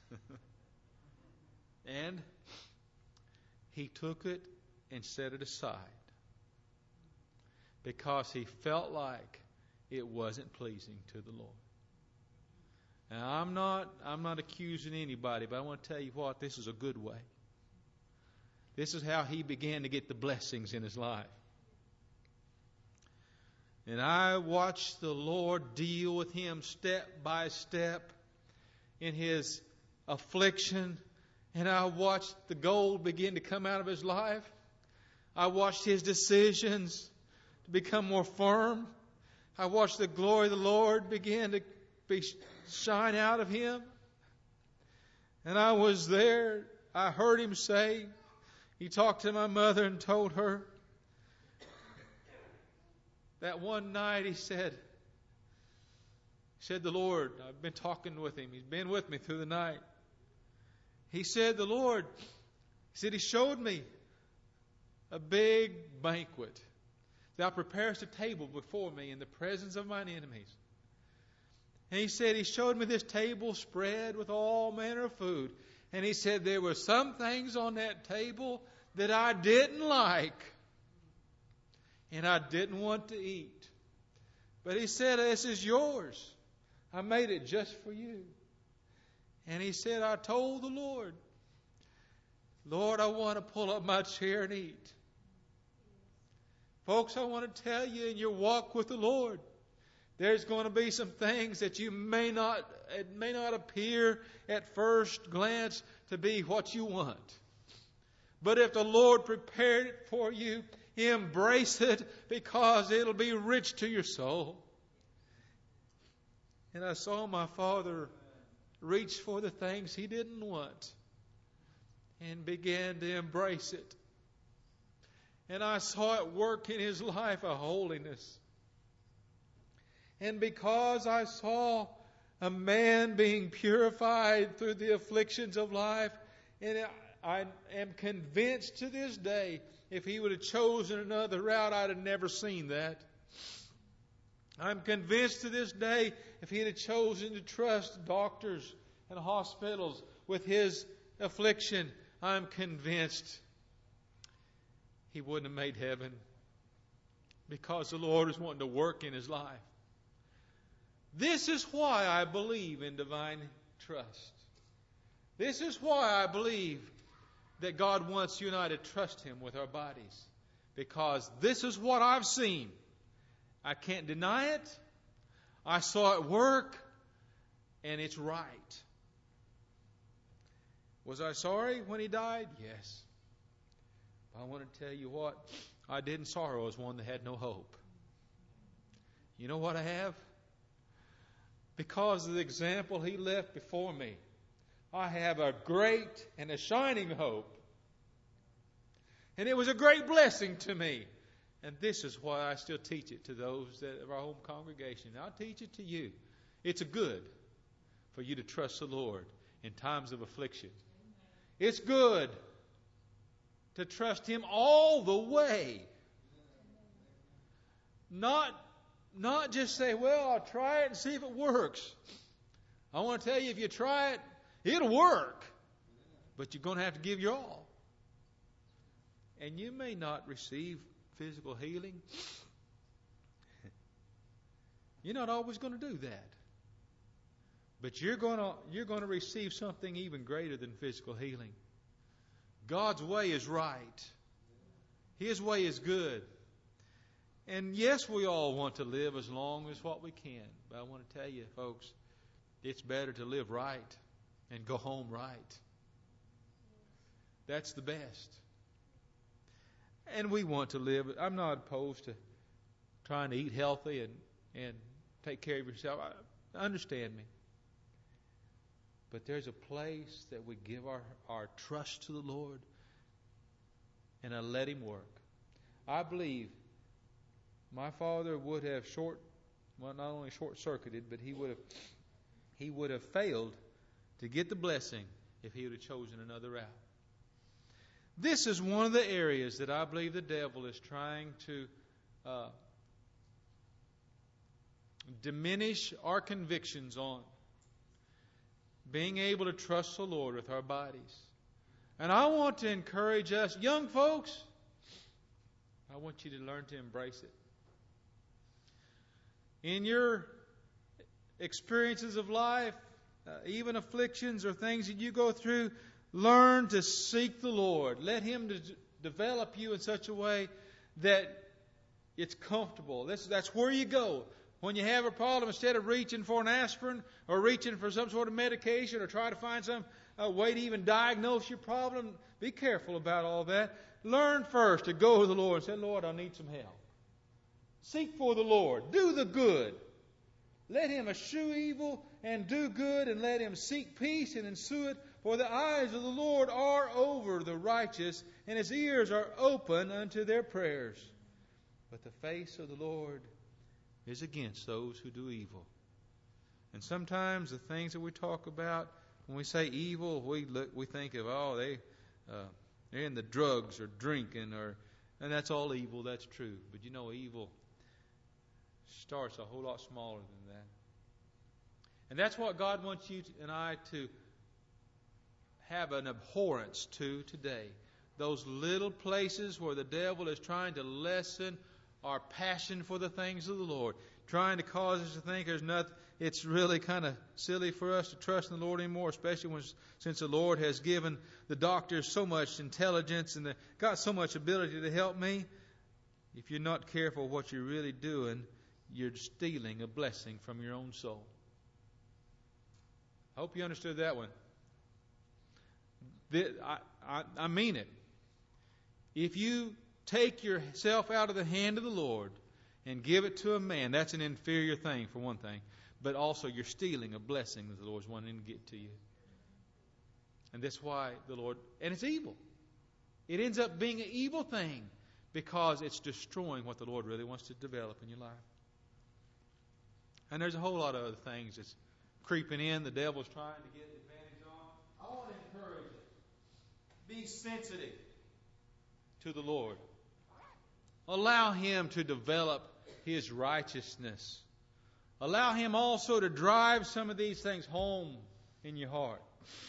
And he took it and set it aside because he felt like it wasn't pleasing to the Lord. Now, I'm not I'm not accusing anybody, but I want to tell you what, this is a good way. This is how he began to get the blessings in his life. And I watched the Lord deal with him step by step in his affliction, and I watched the gold begin to come out of his life. I watched his decisions to become more firm. I watched the glory of the Lord begin to be, shine out of him. And I was there. I heard him say, he talked to my mother and told her that one night he said, he said, the Lord, I've been talking with him. He's been with me through the night. He said, the Lord, he said, He showed me a big banquet. Thou preparest a table before me in the presence of mine enemies. And he said, He showed me this table spread with all manner of food. And he said, there were some things on that table that I didn't like. And I didn't want to eat. But he said, this is yours. I made it just for you. And he said, I told the Lord, Lord, I want to pull up my chair and eat. Folks, I want to tell you in your walk with the Lord, there's going to be some things that you may not, it may not appear at first glance to be what you want. But if the Lord prepared it for you, embrace it because it'll be rich to your soul. And I saw my father reach for the things he didn't want and began to embrace it. And I saw it work in his life, a holiness. And because I saw a man being purified through the afflictions of life, and I am convinced to this day, if he would have chosen another route, I'd have never seen that. I'm convinced to this day, if he'd have chosen to trust doctors and hospitals with his affliction, I'm convinced he wouldn't have made heaven, because the Lord is wanting to work in his life. This is why I believe in divine trust. This is why I believe that God wants you and I to trust Him with our bodies. Because this is what I've seen. I can't deny it. I saw it work, and it's right. Was I sorry when he died? Yes. But I want to tell you what, I didn't sorrow as one that had no hope. You know what I have? Because of the example he left before me, I have a great and a shining hope. And it was a great blessing to me. And this is why I still teach it to those that of our home congregation. I'll teach it to you. It's a good for you to trust the Lord in times of affliction. It's good to trust Him all the way. Not, not just say, well, I'll try it and see if it works. I want to tell you, if you try it, it'll work. But you're going to have to give your all. And you may not receive physical healing. You're not always going to do that. But you're going to, you're going to receive something even greater than physical healing. God's way is right. His way is good. And yes, we all want to live as long as what we can. But I want to tell you, folks, it's better to live right and go home right. That's the best. And we want to live. I'm not opposed to trying to eat healthy and, and take care of yourself. I, understand me. But there's a place that we give our, our trust to the Lord and I let Him work. I believe my father would have short, well, not only short-circuited, but he would have, he would have failed to get the blessing if he would have chosen another route. This is one of the areas that I believe the devil is trying to uh, diminish our convictions on. Being able to trust the Lord with our bodies. And I want to encourage us, young folks, I want you to learn to embrace it. In your experiences of life, uh, even afflictions or things that you go through, learn to seek the Lord. Let Him de- develop you in such a way that it's comfortable. That's, that's where you go. When you have a problem, instead of reaching for an aspirin or reaching for some sort of medication or try to find some uh, way to even diagnose your problem, be careful about all that. Learn first to go to the Lord and say, Lord, I need some help. Seek for the Lord. Do the good. Let Him eschew evil and do good, and let Him seek peace and ensue it. For the eyes of the Lord are over the righteous, and His ears are open unto their prayers. But the face of the Lord is against those who do evil. And sometimes the things that we talk about, when we say evil, we look, we think of, oh, they, uh, they're in the drugs or drinking, or, and that's all evil. That's true. But you know, evil starts a whole lot smaller than that. And that's what God wants you and I to have an abhorrence to today. Those little places where the devil is trying to lessen our passion for the things of the Lord, trying to cause us to think there's nothing. It's really kind of silly for us to trust in the Lord anymore, especially when, since the Lord has given the doctors so much intelligence and the, got so much ability to help me. If you're not careful what you're really doing, you're stealing a blessing from your own soul. I hope you understood that one. I, I, I mean it. If you take yourself out of the hand of the Lord and give it to a man, that's an inferior thing for one thing. But also you're stealing a blessing that the Lord's wanting to get to you. And that's why the Lord, and it's evil. It ends up being an evil thing because it's destroying what the Lord really wants to develop in your life. And there's a whole lot of other things that's creeping in, the devil's trying to get advantage of. I want to encourage you. Be sensitive to the Lord. Allow Him to develop His righteousness. Allow Him also to drive some of these things home in your heart.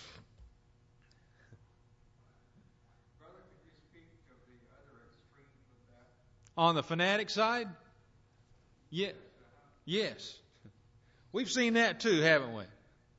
Brother, could you speak of the other extreme of that? On the fanatic side? Yeah. Yes. We've seen that too, haven't we? Well,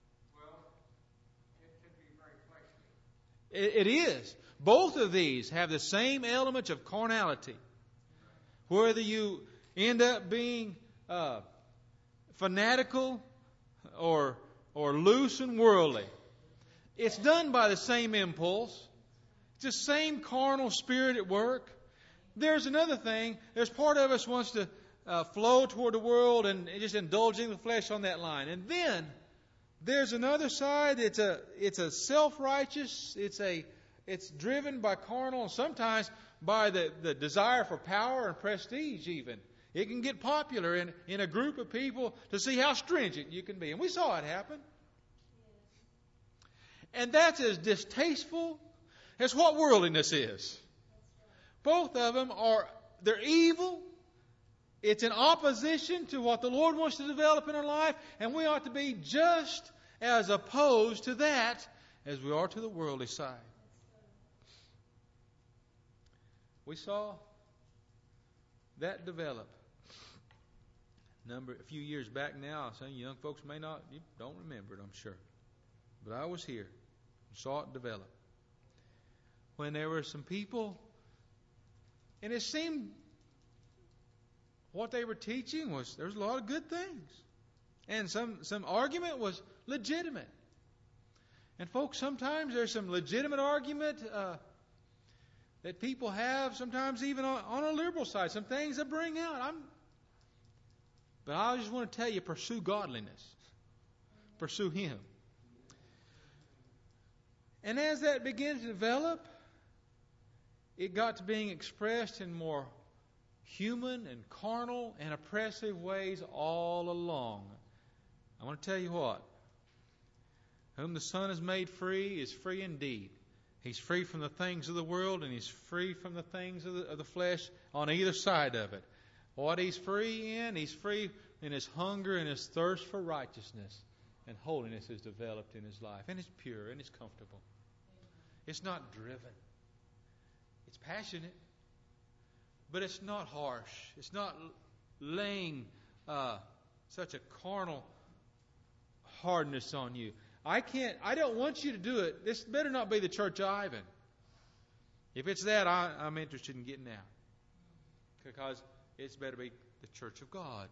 it can be very fleshly. It, it is. Both of these have the same elements of carnality. Whether you end up being uh, fanatical or or loose and worldly, it's done by the same impulse. It's the same carnal spirit at work. There's another thing. There's part of us wants to uh, flow toward the world and just indulging the flesh on that line. And then there's another side. It's a it's a self-righteous. It's a it's driven by carnal and sometimes by the, the desire for power and prestige even. It can get popular in, in a group of people to see how stringent you can be. And we saw it happen. And that's as distasteful as what worldliness is. Both of them are, they're evil. It's in opposition to what the Lord wants to develop in our life. And we ought to be just as opposed to that as we are to the worldly side. We saw that develop. Number a few years back now, some young folks may not, you don't remember it, I'm sure. But I was here and saw it develop. When there were some people, and it seemed what they were teaching was, there was a lot of good things. And some, some argument was legitimate. And folks, sometimes there's some legitimate argument uh, that people have, sometimes even on, on a liberal side, some things that bring out. I'm, but I just want to tell you, pursue godliness. Pursue Him. And as that began to develop, it got to being expressed in more human and carnal and oppressive ways all along. I want to tell you what. Whom the Son has made free is free indeed. He's free from the things of the world, and He's free from the things of the, of the flesh on either side of it. What He's free in, He's free in His hunger and His thirst for righteousness. And holiness is developed in His life. And it's pure and it's comfortable. It's not driven. It's passionate. But it's not harsh. It's not laying uh, such a carnal hardness on you. I can't, I don't want you to do it. This better not be the Church of Ivan. If it's that, I, I'm interested in getting out. Because it's better be the Church of God.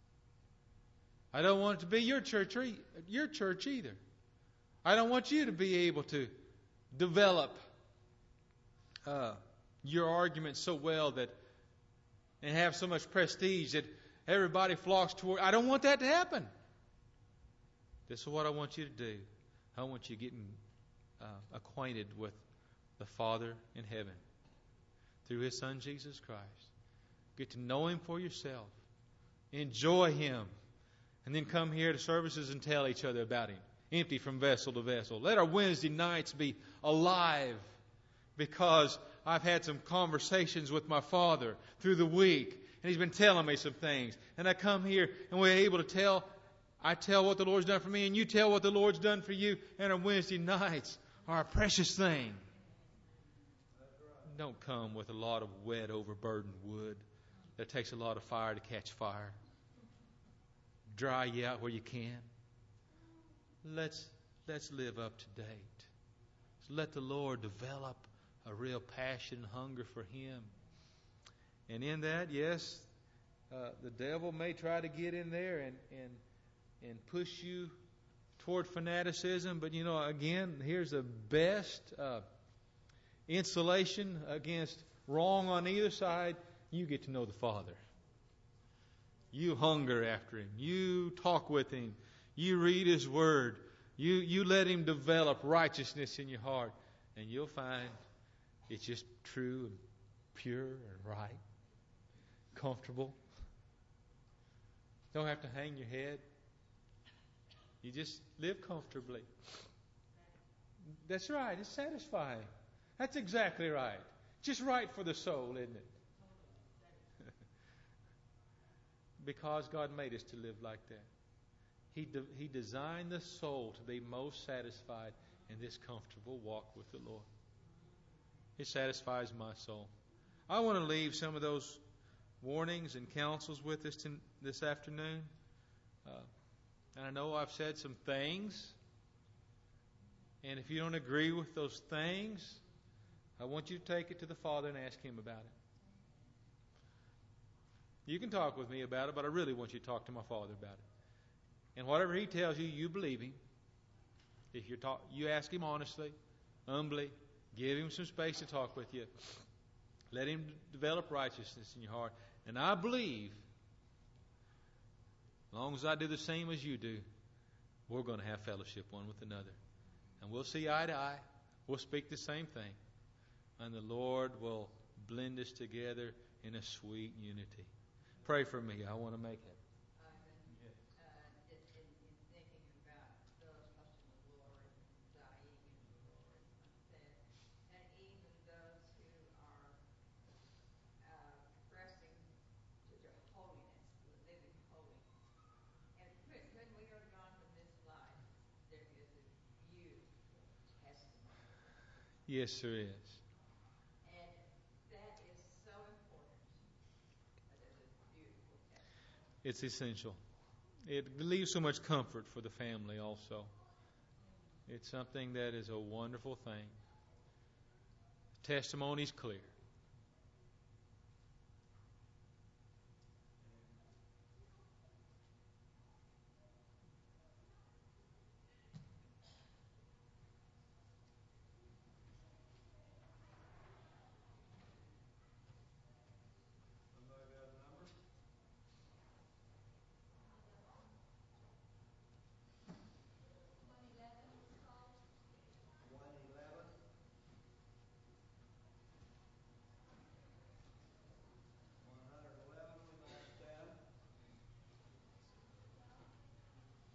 I don't want it to be your church or your church either. I don't want you to be able to develop uh, your argument so well that and have so much prestige that everybody flocks toward. I don't want that to happen. This is what I want you to do. I want you getting uh, acquainted with the Father in heaven through His Son Jesus Christ. Get to know Him for yourself. Enjoy Him. And then come here to services and tell each other about Him. Empty from vessel to vessel. Let our Wednesday nights be alive, because I've had some conversations with my Father through the week, and He's been telling me some things. And I come here and we're able to tell, I tell what the Lord's done for me, and you tell what the Lord's done for you, and our Wednesday nights are a precious thing. Don't come with a lot of wet, overburdened wood that takes a lot of fire to catch fire. Dry you out where you can. Let's let's live up to date. Let the Lord develop a real passion and hunger for Him. And in that, yes, uh, the devil may try to get in there and, and and push you toward fanaticism. But, you know, again, here's the best uh, insulation against wrong on either side. You get to know the Father. You hunger after Him. You talk with Him. You read His Word. You, you let Him develop righteousness in your heart. And you'll find it's just true and pure and right, comfortable. Don't have to hang your head. You just live comfortably. That's right. It's satisfying. That's exactly right. Just right for the soul, isn't it? Because God made us to live like that. He de- He designed the soul to be most satisfied in this comfortable walk with the Lord. It satisfies my soul. I want to leave some of those warnings and counsels with us to, this afternoon. Uh, and I know I've said some things. And if you don't agree with those things, I want you to take it to the Father and ask Him about it. You can talk with me about it, but I really want you to talk to my Father about it. And whatever He tells you, you believe Him. If you're talk, you ask Him honestly, humbly, give Him some space to talk with you. Let Him develop righteousness in your heart. And I believe, as long as I do the same as you do, we're going to have fellowship one with another. And we'll see eye to eye. We'll speak the same thing. And the Lord will blend us together in a sweet unity. Pray for me. I want to make it. Ivan, uh, in, in in thinking about those trusting the Lord and dying in the Lord, like I said, and even those who are uh, pressing to their holiness, living holy. And when, when we are gone from this life, there is a beautiful testimony. Yes, there is. And that is so important. That there's a beautiful testimony. It's essential. It leaves so much comfort for the family also. It's something that is a wonderful thing. Testimony is clear.